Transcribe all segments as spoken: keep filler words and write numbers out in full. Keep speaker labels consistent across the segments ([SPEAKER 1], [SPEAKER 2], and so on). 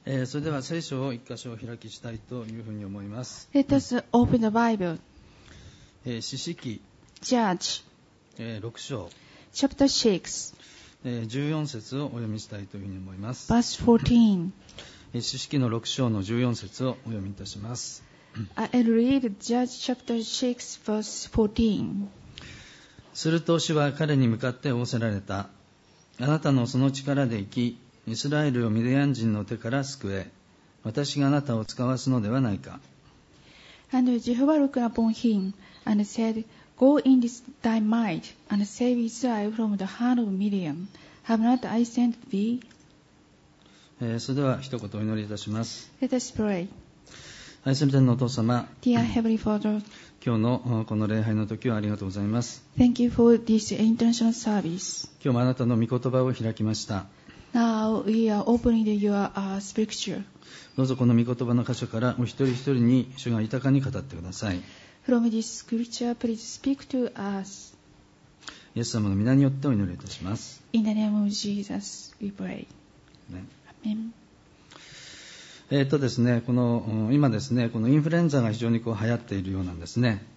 [SPEAKER 1] えー、それでは聖書を一箇所お開きしたいというふうに思います。
[SPEAKER 2] Let us open the Bible.
[SPEAKER 1] えー、詩式、
[SPEAKER 2] Judge,
[SPEAKER 1] えー、ろく章、
[SPEAKER 2] chapter six,
[SPEAKER 1] えー、じゅうよん節をお読みしたいというふうに思います。
[SPEAKER 2] verse fourteen.
[SPEAKER 1] えー、詩式のろく章のじゅうよん節をお読みいたします。
[SPEAKER 2] I'll read Judge chapter six, verse fourteen.
[SPEAKER 1] すると主は彼に向かって仰せられた。あなたのその力で生き、イスラエルをミディアン人の手から救え。私があなたを使わすのではないか。
[SPEAKER 2] And Jehovah looked upon him and said, Go in this thy might, and save Israel from the hand of Midian. Have not I sent thee?
[SPEAKER 1] えー、それでは一言お祈りいたします。
[SPEAKER 2] Let us pray.
[SPEAKER 1] 愛する天のお父様、
[SPEAKER 2] Dear Heavenly Father,
[SPEAKER 1] 今日のこの礼拝の時はありがとうございます。
[SPEAKER 2] thank you for this intentional service.
[SPEAKER 1] 今日もあなたの御言葉を開きました。
[SPEAKER 2] Now we are opening your、uh, scripture.
[SPEAKER 1] どうぞこの御言葉の箇所からお一人一人に主が豊かに語ってください。
[SPEAKER 2] From this scripture, please speak to us.
[SPEAKER 1] イエス様の皆によってお祈りいたします。
[SPEAKER 2] In the name of Jesus, we pray.
[SPEAKER 1] ね、
[SPEAKER 2] Amen.
[SPEAKER 1] えーとですね、この今ですね、このインフルエンザが非常にこう流行っているようなんですね。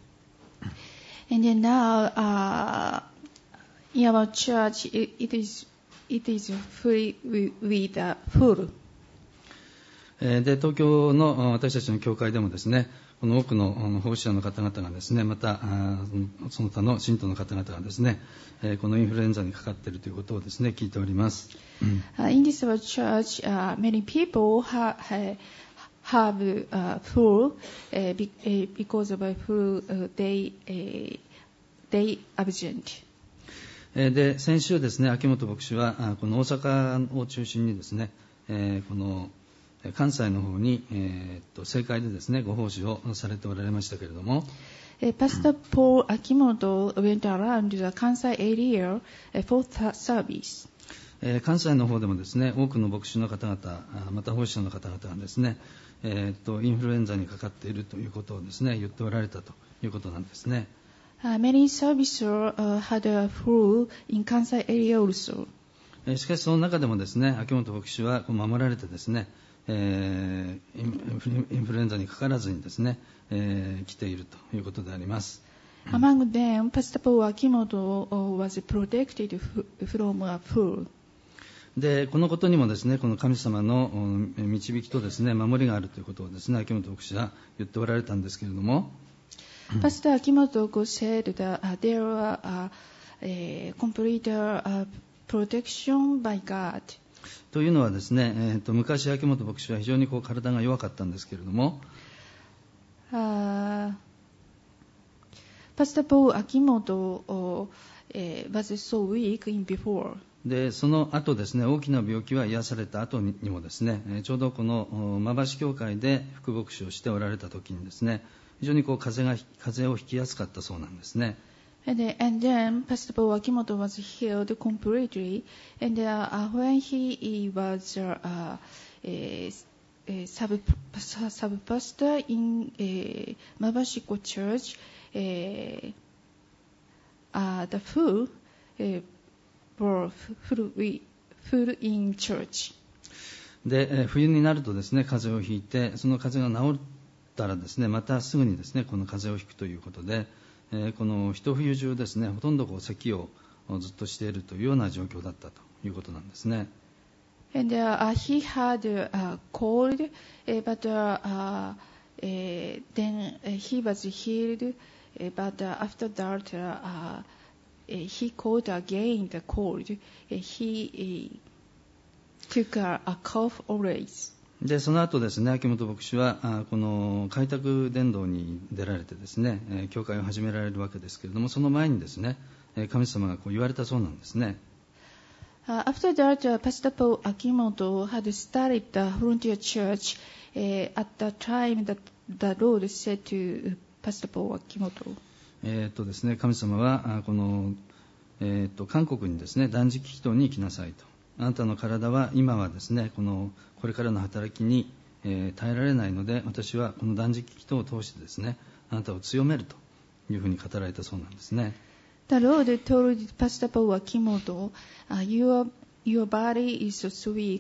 [SPEAKER 2] And then now, uh, in our church, it, it is it is free with, with a full.
[SPEAKER 1] えーで、東京の私たちの教会でもですね、この多くの奉仕者の方々がですね、またその他の信徒の方々がですね、このインフルエンザにかかっているということをですね、聞いております。
[SPEAKER 2] Uh, in this our church, uh, many people ha, ha, have uh, flu uh, be, uh, because of a flu. Uh, they uh, they absent.
[SPEAKER 1] で、先週ですね、秋元牧師はこの大阪を中心にですね、この関西の方に、えー、っと政界でですねご奉仕をされておられましたけれども、
[SPEAKER 2] uh, Pastor Paul Akimoto went around the Kansai area for service.
[SPEAKER 1] えー、関西の方でもですね多くの牧師の方々また奉仕者の方々がですね、えー、っとインフルエンザにかかっているということをですね言っておられたということなんですね。
[SPEAKER 2] Uh, many servicers uh, had a flu in Kansai area also.
[SPEAKER 1] えー、しかしその中でもですね秋元牧師は守られてですねえー、インフルエンザにかからずにですね、えー、来ているということであります。
[SPEAKER 2] Among them, Pastor Paul Akimoto was protected from a flu.
[SPEAKER 1] で、このことにもですね、この神様の導きとですね、守りがあるということをですね、秋元牧師は言っておられたんですけれども、
[SPEAKER 2] Pastor Akimoto said that uh, there are uh, a complete uh, protection by God.
[SPEAKER 1] というのはですね、えー、と昔秋元牧師は非常にこう体が弱かったんですけれども、
[SPEAKER 2] uh, Pastor Paul Akimoto uh, was so weak in before.
[SPEAKER 1] でその後ですね大きな病気は癒された後にもですねちょうどこの馬橋教会で副牧師をしておられた時にですね非常にこう風邪が風邪をひきやすかったそうなんですね。
[SPEAKER 2] And, and then Pastor Paul Akimoto was healed completely. And uh, when he was uh, uh, a, a sub, sub pastor in uh, Mabashiko Church, uh, uh, the flu uh, were full, full in church.
[SPEAKER 1] で冬になるとですね風邪をひいてその風邪が治ったらですねまたすぐにですねこの風邪をひくということで。えー、この一冬中ですねほとんどこう咳をずっとしているというような状況だったということなんですね。
[SPEAKER 2] And uh, he had a cold, uh, but uh, uh, then he was healed. But uh, after that, uh, he caught again the cold. He uh, took a, a cough always.
[SPEAKER 1] でその後ですね秋元牧師はこの開拓伝道に出られてですね教会を始められるわけですけれどもその前にですね神様がこう言われたそうなんですね。
[SPEAKER 2] Uh, after that, uh, Pastor Paul Akimoto had started the volunteer church uh, at the time that the Lord said to Pastor Paul Akimoto.
[SPEAKER 1] えっとですね神様はこの、えー、と韓国にですね断食祈祷に行きなさいと。あなたの体は今はですねこのこれからの働きに、えー、耐えられないので私はこの断食祈祷を通してですねあなたを強めるというふうに語られたそうなんですね。
[SPEAKER 2] The Lord told Pastor Paul Akimoto, uh, your, your body is so weak.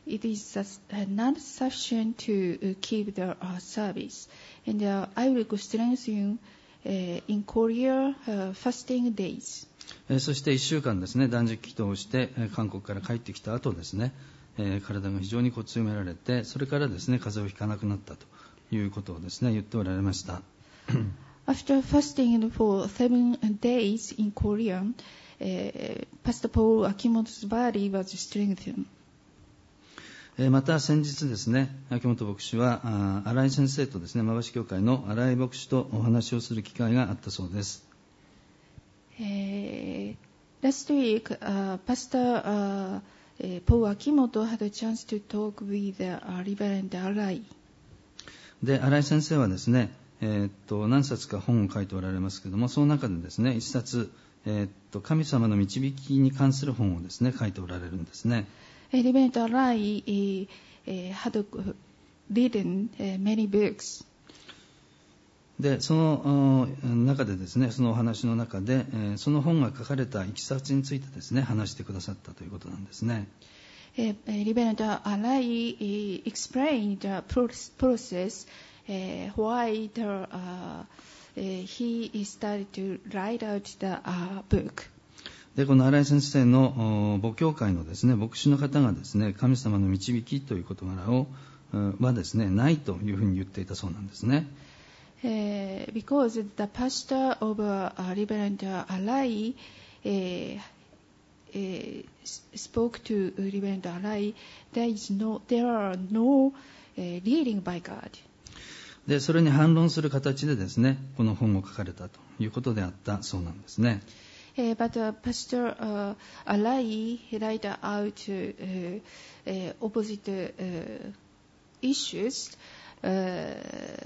[SPEAKER 2] it is not sufficient to keep the service, and I will strengthen in Korea fasting days.
[SPEAKER 1] そしていっしゅうかんですね、断食祈祷をして韓国から帰ってきた後ですね、体が非常にこう強められて、それからですね風邪をひかなくなったということをですね言っておられました。
[SPEAKER 2] After fasting for seven days in Korea, uh, Pastor Paul Akimoto's body was strengthened.
[SPEAKER 1] また先日ですね、秋元牧師は新井先生とですね、馬橋教会の新井牧師とお話をする機会があったそうです。
[SPEAKER 2] Uh, last week, uh, Pastor uh, Paul Akimoto had a chance to talk with uh, Reverend Arai. で、新井先生はですね、えー、っと何冊か本を書いておられますけれども、その中でですね、一冊、えー、っと神様の導きに関する本をですね書いておられるんですね。 Reverend Arai uh, uh, had written uh, many books.
[SPEAKER 1] でその中でですね、そのお話の中で、えー、その本が書かれたいきさつについてですね話してくださったということなんですね。
[SPEAKER 2] Uh, Reverend Arai uh, explained the process uh, why the, uh, uh, he started to write out the uh, book.
[SPEAKER 1] でこの新井先生の母教会のですね牧師の方がですね、神様の導きという事柄をはですねないというふうに言っていたそうなんですね。
[SPEAKER 2] Uh, because the pastor of uh, Reverend Arai uh, uh, spoke to Reverend Arai, there is no, there are no uh, leading by God.
[SPEAKER 1] でそれに反論する形でですね、この本を書かれたということであったそうなんですね。
[SPEAKER 2] Uh, but uh, Pastor uh, Arai write out uh, uh, opposite uh, issues. Uh,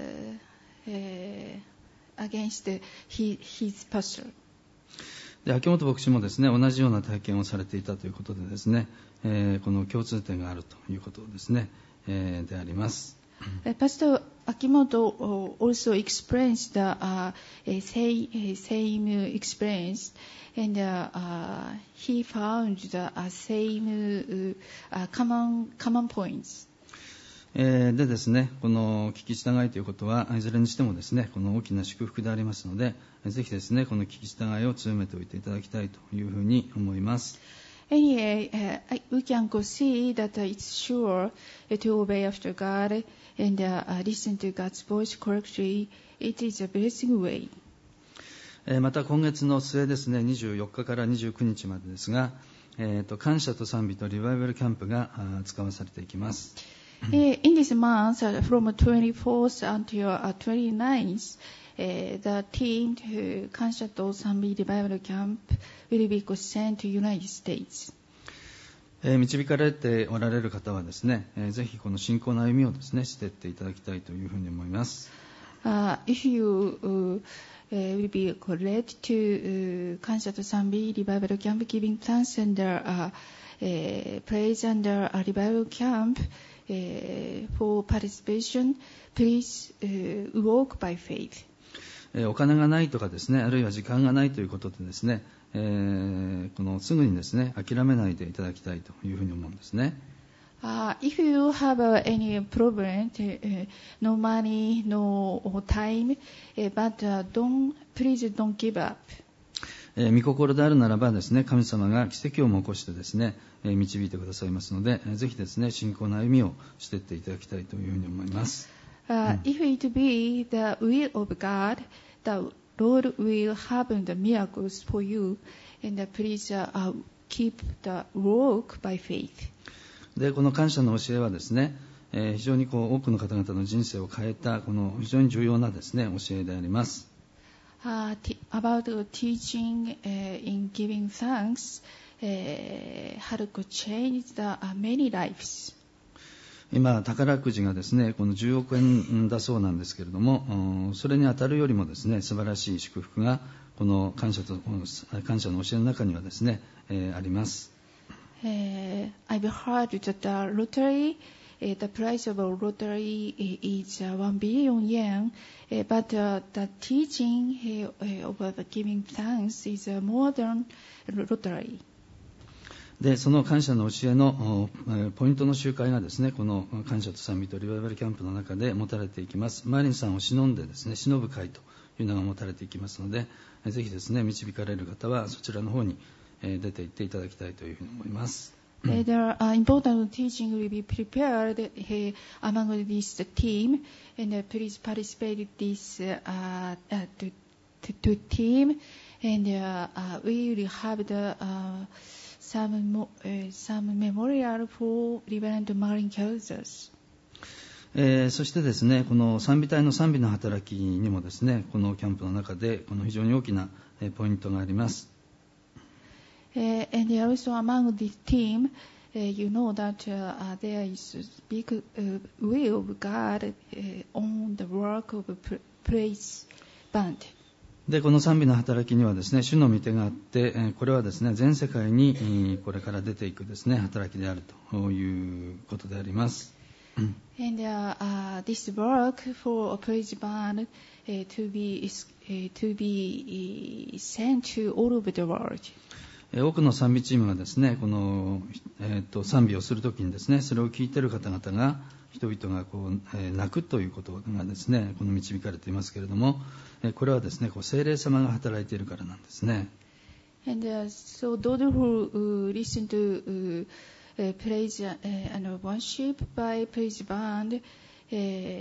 [SPEAKER 2] Uh, against his, his pastor.
[SPEAKER 1] で秋元牧師もですね同じような体験をされていたということでですね、えー、この共通点があるということですね、えー、であります。
[SPEAKER 2] uh, Pastor Akimoto also experienced the uh, same, same experience, and uh, uh, he found the uh, same uh, common common points.
[SPEAKER 1] でですね、この聞き従いということはいずれにしてもですね、この大きな祝福でありますので、ぜひですね、この聞き従いを強めておいていただきたいというふうに思います。
[SPEAKER 2] Anyway, uh, we can go see that uh, it's sure to obey after God and uh, listen to God's voice correctly. It is a blessing way.
[SPEAKER 1] また今月の末ですね、にじゅうよっかからにじゅうくにちまでですが、えー、と感謝と賛美とリバイバルキャンプが使わされていきます。
[SPEAKER 2] In this month, uh, from twenty-fourth until uh, twenty-ninth, uh, the team to Kanshato Sanbi Revival Camp will be sent to United States.
[SPEAKER 1] えー、導かれておられる方はですね、えー、ぜひこの信仰の歩みをですねしていっていただきたいというふうに思います。
[SPEAKER 2] Uh, if you uh, uh, will be led to uh, Kanshato Sanbi Revival Camp, giving thanks and uh, uh, praise and uh, Revival Camp.Uh, for participation, please uh, walk by faith.
[SPEAKER 1] お金がないとかですね、あるいは時間がないということでですね、えー、このすぐにですね諦めないでいただきたいというふうに思うんですね。
[SPEAKER 2] Uh, if you have uh, any problem, uh, no money, no time, uh, but uh, don't, please don't give up.
[SPEAKER 1] えー、御心であるならばですね、神様が奇跡をも起こしてですね、えー、導いてくださいますので、えー、ぜひですね信仰の歩みをしていっていただきたいというふうに思います。
[SPEAKER 2] Uh, if it be the will of God, the Lord will happen the miracles for you, and uh, please uh, uh, keep the walk by faith.
[SPEAKER 1] でこの感謝の教えはですね、えー、非常にこう多くの方々の人生を変えたこの非常に重要なですね教えであります。
[SPEAKER 2] Uh, t- about uh, teaching uh, in giving thanks, uh, how to change the uh, many lives.
[SPEAKER 1] 今宝くじがですねこのじゅうおくえんだそうなんですけれども、それに当たるよりもですね素晴らしい祝福がこの感謝と感謝の教えの中にはですね、えー、あります。
[SPEAKER 2] Uh, I've heard that the lottery, uh, the price of a lottery is uh, one billion yen, uh, but uh, the teaching uh, of uh, giving thanks is uh, more than lottery.
[SPEAKER 1] でその感謝の教えのポイントの集会がですね、この感謝と賛美とリバイバルキャンプの中で持たれていきます。マリンさんを忍んでですね、忍ぶ会というのが持たれていきますので、ぜひですね、導かれる方はそちらの方に出て行っていただきたいというふうに思います。
[SPEAKER 2] Uh, there are important teaching will be prepared uh, among this team, and uh, please participate in this uh, uh, to, to, to team, and uh, uh, we will have the uh, some mo- uh, some memorial for Reverend Martin Kelzers.
[SPEAKER 1] えー、そしてですね、この賛美隊の賛美の働きにもですね、このキャンプの中でこの非常に大きなポイントがあります。
[SPEAKER 2] Uh, and also among this team, uh, you know that uh, uh, there is a big uh, will of God uh, on the work of praise band.
[SPEAKER 1] でこの賛美の働きにはですね、主の御手があって、これはですね、全世界にこれから出ていくですね、働きであるということであります。
[SPEAKER 2] And uh, uh, this work for a praise band uh, to be uh, to be sent to all over the world.
[SPEAKER 1] 多くの賛美チームがですね、この、えー、と賛美をするときにですね、それを聞いている方々が、人々がこう、えー、泣くということがですね、この導かれていますけれども、えー、これはですね、こう聖霊様が働いているからなんですね。
[SPEAKER 2] And uh, so those who uh, listen to uh, uh, praise uh, and worship by praise band, uh,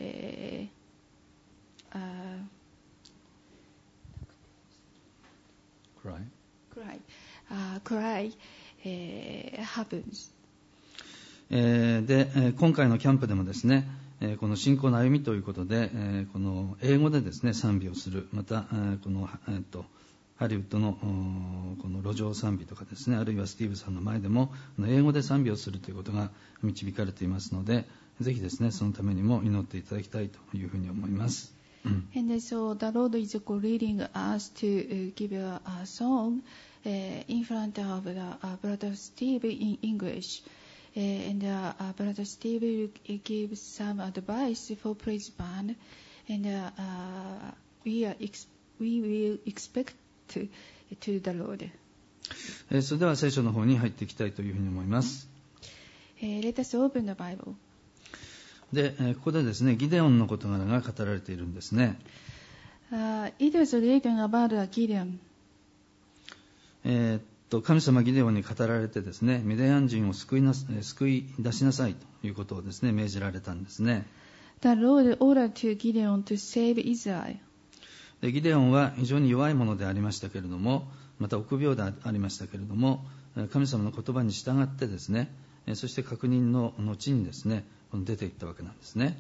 [SPEAKER 2] uh,
[SPEAKER 1] cry.
[SPEAKER 2] cry. Uh, cry uh, happens.
[SPEAKER 1] えー、で、えー、今回のキャンプでもですね、えー、この信仰の歩みということで、えー、この英語でですね賛美をする、また、えー、この、えー、とハリウッドのこの路上賛美とかですね、あるいはスティーブさんの前でも英語で賛美をするということが導かれていますので、ぜひですねそのためにも祈っていただきたいというふうに思います。
[SPEAKER 2] And so the Lord is leading us to uh, give a, a song uh, in front of the, uh, Brother Steve in English. Uh, and uh, uh, Brother Steve will give some advice for praise band. And uh, uh, we, are ex- we will expect to, to the Lord.
[SPEAKER 1] それでは聖書の方に入っていきたいというふうに思います。
[SPEAKER 2] Uh, let us open the Bible.
[SPEAKER 1] で、ここでですね、ギデオンの事柄が語られているんですね。
[SPEAKER 2] Uh, it is written about Gideon.
[SPEAKER 1] えー、っと神様ギデオンに語られてですね、ミディアン人を救いな救い出しなさいということをですね命じられたんですね。
[SPEAKER 2] The Lord ordered to Gideon to save Israel.
[SPEAKER 1] でギデオンは非常に弱いものでありましたけれども、また臆病でありましたけれども、神様の言葉に従ってですね、そして確認の後にですね出ていったわけなんですね。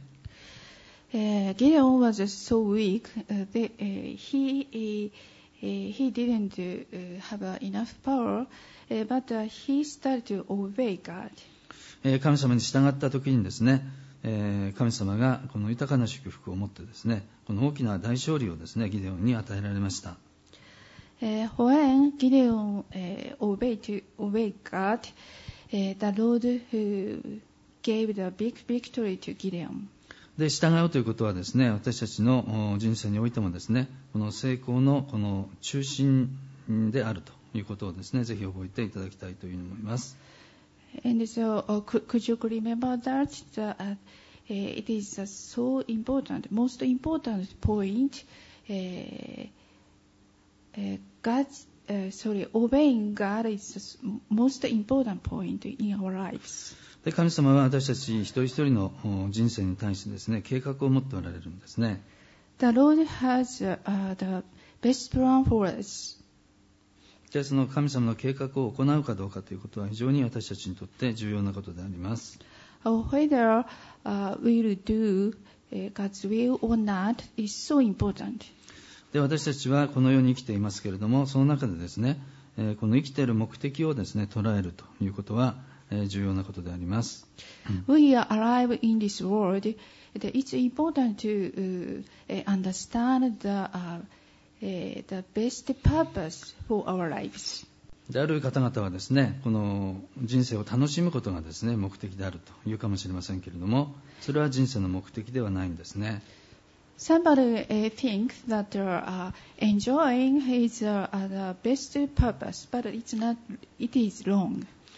[SPEAKER 2] Uh, Gideon was so weak uh, that uh, he uh, he didn't uh, have uh, enough power, uh, but uh, he started to obey God.
[SPEAKER 1] 神様に従った時にですね、神様がこの豊かな祝福を持ってですね、この大きな大勝利をですねギデオンに与えられました。
[SPEAKER 2] Uh, when Gideon uh, obeyed to obey God, uh, the Lord uh, gave the big victory to Gideon.
[SPEAKER 1] で従うということはですね、私たちの人生においてもですね、この成功のこの中心であるということをですね、ぜひ覚えていただきたいというふうに思います。
[SPEAKER 2] And so, uh, could, could you remember that the, uh, it is a so important, most important point. Uh, uh, God, uh, sorry, obeying God is the most important point in our lives.
[SPEAKER 1] で神様は私たち一人一人の人生に対してですね、計画を持っておられるんですね。
[SPEAKER 2] The Lord has uh, the best plan for us.
[SPEAKER 1] でその神様の計画を行うかどうかということは非常に私たちにとって重要なことであります。
[SPEAKER 2] Whether uh, we'll do uh, God's will or not is so important.
[SPEAKER 1] で私たちはこの世に生きていますけれども、その中でですね、この生きている目的をですね捉えるということは重要なことであります。
[SPEAKER 2] We are alive in this world. It's important to uh, understand the, uh, uh, the best purpose for our lives.
[SPEAKER 1] である方々はですね、この人生を楽しむことがですね目的であるというかもしれませんけれども、それは人生の目的ではないんですね。
[SPEAKER 2] Somebody uh, thinks that uh, enjoying is uh, the best purpose, but it's not. It is wrong.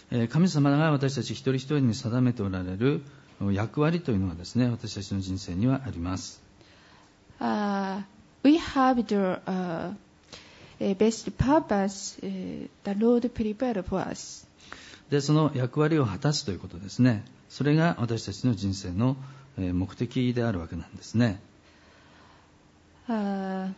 [SPEAKER 1] 神様が私たち一人一人に定めておられる役割というのはですね、私たちの人生にはあります。
[SPEAKER 2] Uh, we have the uh, best purpose uh, the Lord prepared for us.
[SPEAKER 1] で、その役割を果たすということですね。それが私たちの人生の目的であるわけなんですね。
[SPEAKER 2] Uh,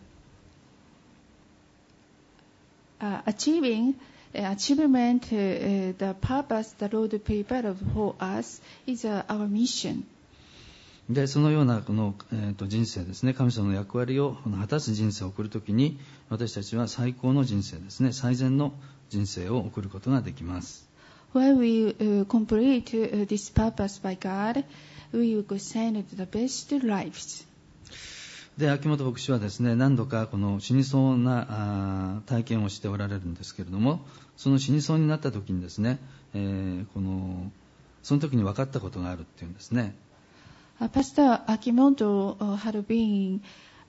[SPEAKER 2] uh, achieving uh, achievement uh, the purpose the Lord prepared for us is uh, our mission.
[SPEAKER 1] で、そのようなこの、えー、と人生ですね、神様の役割を果たす人生を送るときに、私たちは最高の人生ですね、最善の人生を送ることができます。
[SPEAKER 2] When we uh, complete uh, this purpose by God, we will send the best lives.
[SPEAKER 1] で、秋元牧師はですね、何度かこの死にそうなあ体験をしておられるんですけれども、その死にそうになった時にですね、えー、このその時に分かったことがあるっていうんですね。
[SPEAKER 2] Uh, Pastor Akimoto uh, had been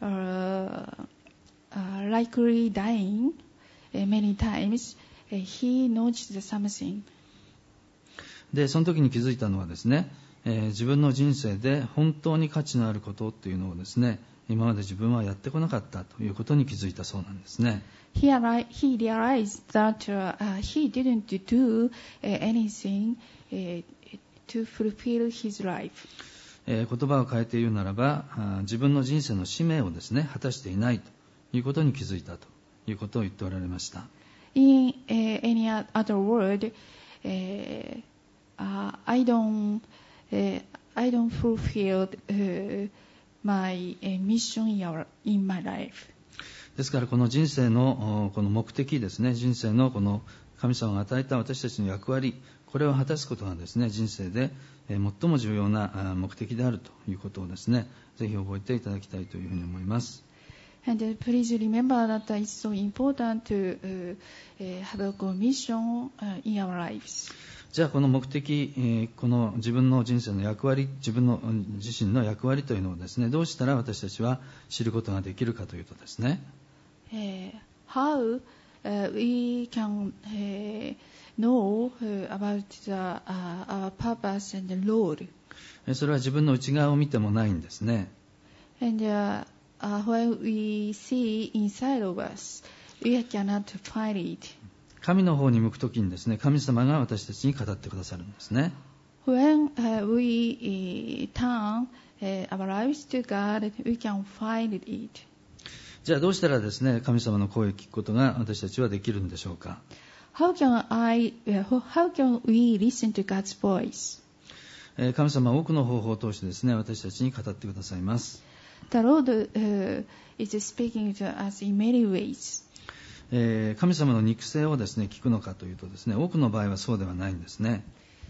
[SPEAKER 2] uh, uh, likely dying uh, many times. Uh, he noticed something.
[SPEAKER 1] で、その時に気づいたのはですね、えー、自分の人生で本当に価値のあることっていうのをですね、今まで自分はやってこなかったということに気づいたそうなんですね。
[SPEAKER 2] He, he realized that uh, uh, he didn't do uh, anything uh, to fulfill his life.
[SPEAKER 1] えー、言葉を変えて言うならば、自分の人生の使命をですね、果たしていないということに気づいたということを言っておられました。
[SPEAKER 2] In uh, any other word, uh, uh, I don't, uh, I don't fulfill uh, my uh, mission in, our, in my life.
[SPEAKER 1] ですからこの人生のこの目的ですね、人生のこの神様が与えた私たちの役割、これを果たすことがですね、人生で最も重要な目的であるということをですね、ぜひ覚えていただきたいというふうに思います。
[SPEAKER 2] And uh, please remember that it's so important to uh, uh, have a good mission uh, in our lives.
[SPEAKER 1] じゃあこの目的、えー、この自分の人生の役割、自分の自身の役割というのをですね、どうしたら私たちは知ることができるかというとですね、
[SPEAKER 2] Uh, how uh, we can uh, know uh, about the, uh, our purpose and the Lord.
[SPEAKER 1] それは自分の内側を見てもないんですね。
[SPEAKER 2] And uh, uh, when we see inside of us, we cannot find it.
[SPEAKER 1] 神の方に向くときにですね、神様が私たちに語ってくださるんですね。
[SPEAKER 2] When uh, we uh, turn uh, our lives to God, we can find it.
[SPEAKER 1] じゃあどうしたらですね、神様の声を聞くことが私たちはできるんでしょうか。
[SPEAKER 2] How can I, uh, how can we listen to God's voice?
[SPEAKER 1] 神様は多くの方法を通してですね、私たちに語ってくださいます。
[SPEAKER 2] The Lord uh, is speaking to us in many ways.
[SPEAKER 1] えー、神様の肉声をですね、聞くのかというとですね、多くの場合はそうではないんですね。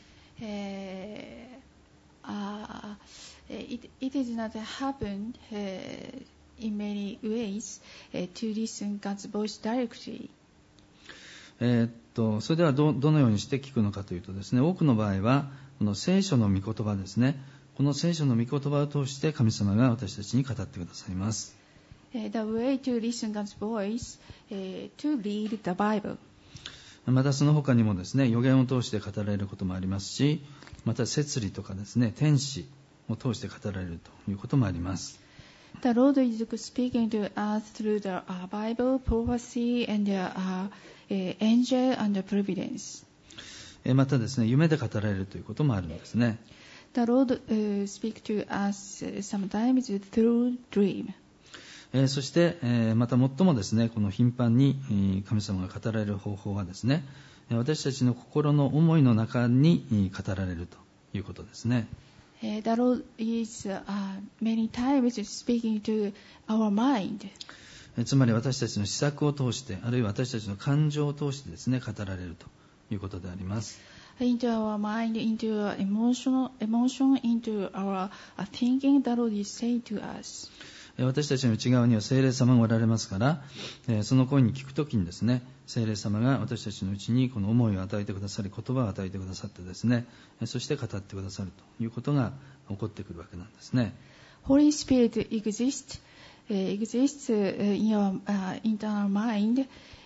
[SPEAKER 2] Uh, uh, it, it is not happen uh, in many ways uh, to listen God's voice directly.
[SPEAKER 1] えー、っとそれでは ど, どのようにして聞くのかというとですね、多くの場合はこの聖書の御言葉ですね、この聖書の御言葉を通して神様が私たちに語ってくださいます。
[SPEAKER 2] Uh, the way to listen God's voice uh, to read the Bible.
[SPEAKER 1] またその他にもですね、預言を通して語られることもありますし、また摂理とかですね、天使を通して語られるということもあります。
[SPEAKER 2] The Lord is speaking to us through the uh, Bible, prophecy, and the uh, uh, angel and the providence.
[SPEAKER 1] またですね、夢で語られるということもあるんですね。
[SPEAKER 2] The Lord uh, speaks to us sometimes through dream.
[SPEAKER 1] えー、そして、えー、また最もですね、この頻繁に、えー、神様が語られる方法はですね、私たちの心の思いの中に語られるということですね。
[SPEAKER 2] Uh, the Lord is uh, many times speaking to our mind.
[SPEAKER 1] つまり私たちの思索を通して、あるいは私たちの感情を通してですね、語られるということであります。
[SPEAKER 2] Into our mind, into our emotional, emotion, into our uh, thinking, the Lord is saying to us.
[SPEAKER 1] 私たちの内側には聖霊様がおられますから、その声に聞くときにですね、聖霊様が私たちのうちにこの思いを与えてくださり、言葉を与えてくださってですね、そして語ってくださるということが起こってくるわけなんですね。
[SPEAKER 2] Holy Spirit exists, uh, exists uh, in our uh, internal mind,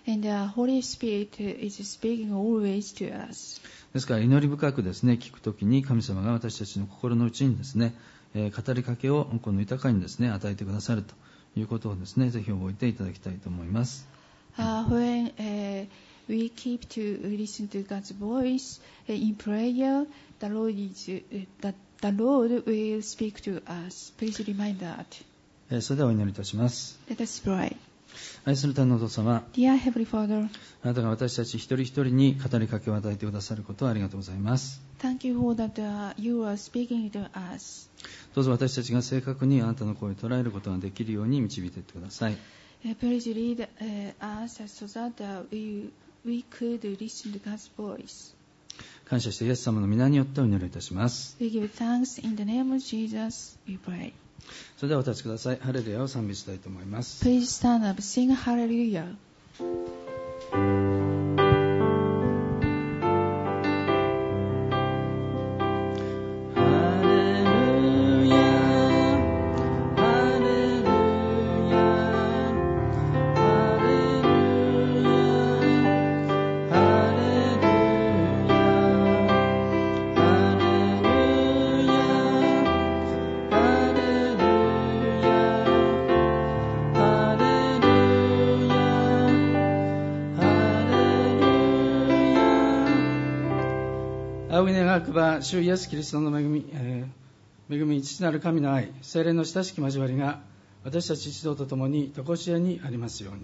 [SPEAKER 2] And the Holy Spirit is speaking always to us.
[SPEAKER 1] ですから祈り深くですね聞くときに神様が私たちの心の内にですね、えー、語りかけをこの豊かにですね与えてくださるということをですねぜひ覚えていただきたいと思います。
[SPEAKER 2] Uh, when uh, we keep to listen to God's voice uh, in prayer, the Lord is uh, the, the Lord will speak to us. Please remind that.
[SPEAKER 1] えー、それではお祈りいたします。
[SPEAKER 2] Let us pray.
[SPEAKER 1] 愛する天のお父様、
[SPEAKER 2] Dear Heavenly Father,
[SPEAKER 1] あなたが私たち一人一人に語りかけを与えてくださることをありがとうございます。
[SPEAKER 2] thank you for that uh, you are speaking to us.
[SPEAKER 1] どうぞ私たちが正確にあなたの声を捉えることができるように導いていってください。
[SPEAKER 2] Uh, please lead uh, us so that uh, we, we could listen to God's voice.
[SPEAKER 1] 感謝してイエス様の皆によってお祈りいたします。
[SPEAKER 2] We give thanks in the name of Jesus, we pray.
[SPEAKER 1] それではお立ちください。ハレルヤを賛美したいと思います。
[SPEAKER 2] Please stand up, sing Hallelujah.
[SPEAKER 1] 仰ぎ願くば主イエスキリストの恵み、えー、恵み父なる神の愛、聖霊の親しき交わりが私たち一同と共に常しえにありますように。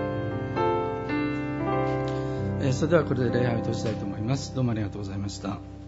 [SPEAKER 1] えー、それではこれで礼拝を閉じたいと思います。どうもありがとうございました。